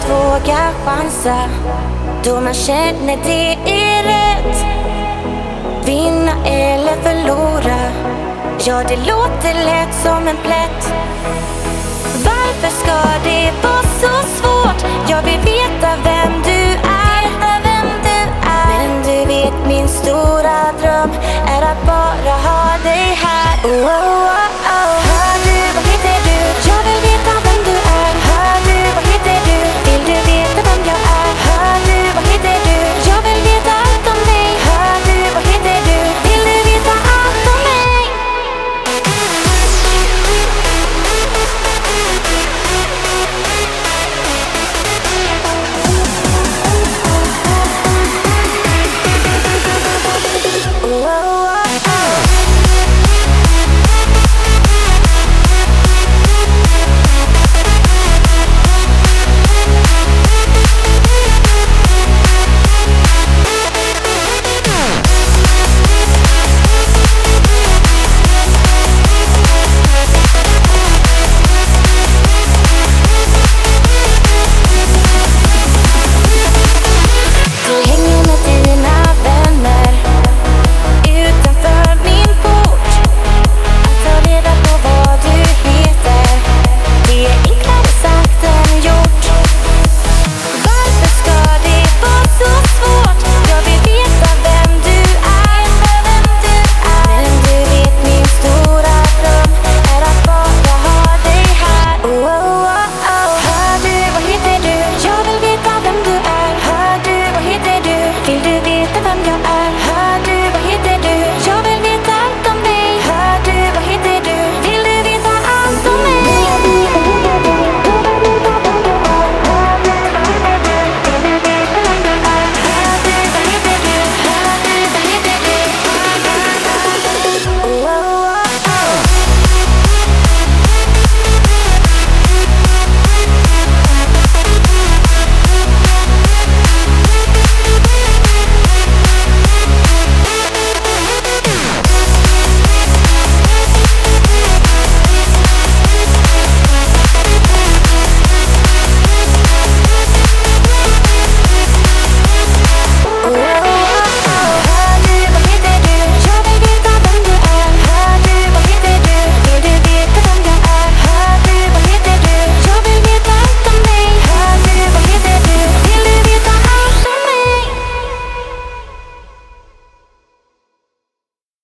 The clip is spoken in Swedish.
att våga chansa då man känner det är rätt. Vinna eller förlora, ja det låter lätt som en plätt. Varför ska det vara så svårt? Jag vill veta vem du är. Men du vet min stora dröm är att bara ha dig här. Oh, oh, oh.